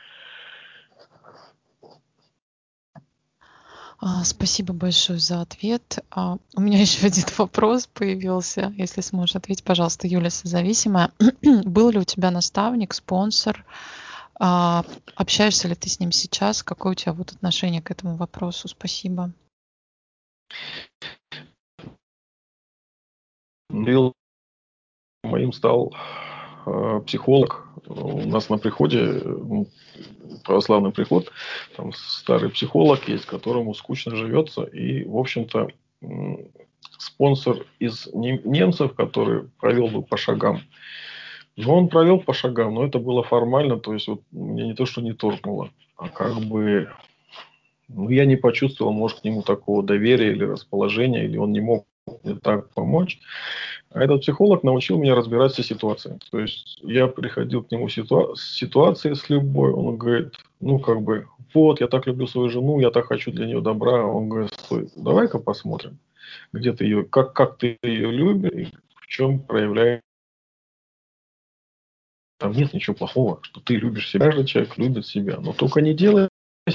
А, Спасибо большое за ответ. А, У меня еще один вопрос появился. Если сможешь ответить, пожалуйста, Юлия Созависимая. Был ли у тебя наставник, спонсор? А, Общаешься ли ты с ним сейчас? Какое у тебя вот отношение к этому вопросу? Спасибо. Был моим стал э, психолог. У нас на приходе, ну, православный приход, там старый психолог есть, которому скучно живется. И, в общем-то, м, спонсор из нем- немцев, который провел бы по шагам. Но он провел по шагам, но это было формально, то есть вот мне не то, что не торкнуло, а как бы, ну, я не почувствовал, может, к нему такого доверия или расположения, или он не мог мне так помочь. А этот психолог научил меня разбирать все ситуации. То есть я приходил к нему ситуа- с ситуацией с любой, он говорит, ну, как бы, вот, я так люблю свою жену, я так хочу для нее добра. Он говорит, стой, давай-ка посмотрим, где ты ее, как, как ты ее любишь, и в чем проявляешь. Там нет ничего плохого, что ты любишь себя, каждый человек любит себя. Но только не делай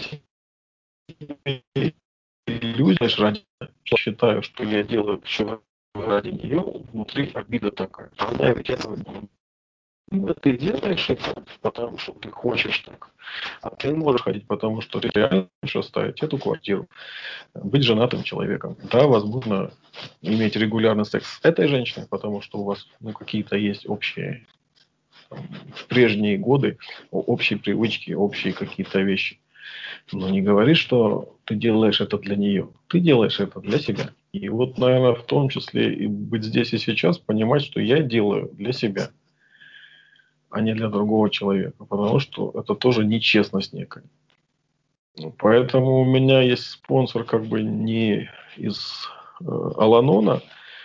иллюзий ради. Я считаю, что я делаю все ради нее, внутри обида такая. Она ведь этого не... Ты делаешь это, потому что ты хочешь так. А ты можешь ходить, потому что ты реально хочешь оставить эту квартиру, быть женатым человеком. Да, возможно, иметь регулярный секс с этой женщиной, потому что у вас, ну, какие-то есть общие, там, в прежние годы общие привычки, общие какие-то вещи. Но не говори, что ты делаешь это для нее. Ты делаешь это для себя. И вот, наверное, в том числе и быть здесь и сейчас, понимать, что я делаю для себя, а не для другого человека. Потому что это тоже нечестность некая. Поэтому у меня есть спонсор как бы не из э, Аланона,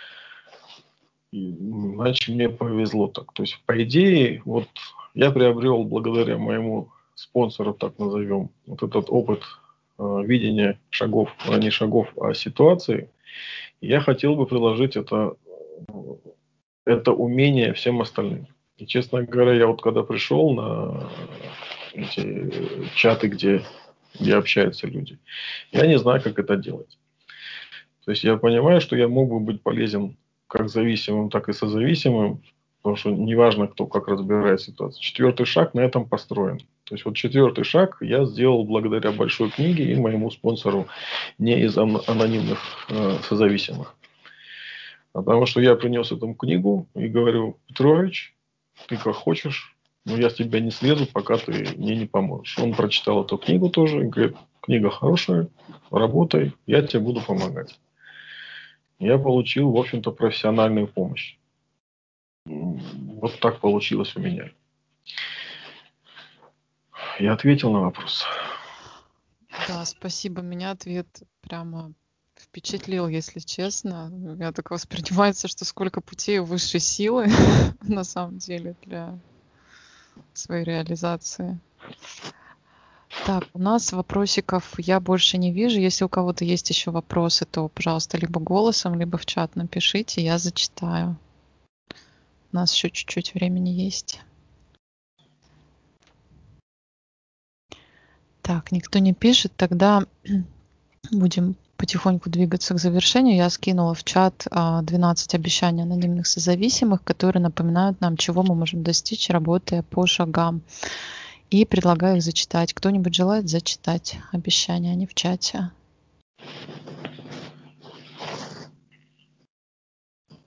иначе мне повезло так. То есть, по идее, вот я приобрел благодаря моему спонсору, так назовем, вот этот опыт э, видения шагов, а не шагов, а ситуации. Я хотел бы приложить это, это умение всем остальным. И, честно говоря, я вот когда пришел на эти чаты, где, где общаются люди, я не знаю, как это делать. То есть я понимаю, что я мог бы быть полезен как зависимым, так и созависимым, потому что неважно, кто как разбирает ситуацию. Четвертый шаг на этом построен. То есть вот четвертый шаг я сделал благодаря большой книге и моему спонсору не из анонимных э, созависимых. А потому что я принес эту книгу и говорю, Петрович, ты как хочешь, но я с тебя не слезу, пока ты мне не поможешь. Он прочитал эту книгу тоже и говорит, книга хорошая, работай, я тебе буду помогать. Я получил, в общем-то, профессиональную помощь. Вот так получилось у меня. Я ответил на вопрос. Да, спасибо. Меня ответ прямо впечатлил, если честно. У меня так воспринимается, что сколько путей у высшей силы на самом деле для своей реализации. Так, у нас вопросиков я больше не вижу. Если у кого-то есть еще вопросы, то, пожалуйста, либо голосом, либо в чат напишите, я зачитаю. У нас еще чуть-чуть времени есть. Так, никто не пишет, тогда будем потихоньку двигаться к завершению. Я скинула в чат а, двенадцать обещаний анонимных созависимых, которые напоминают нам, чего мы можем достичь, работая по шагам. И предлагаю их зачитать. Кто-нибудь желает зачитать обещания? Они в чате.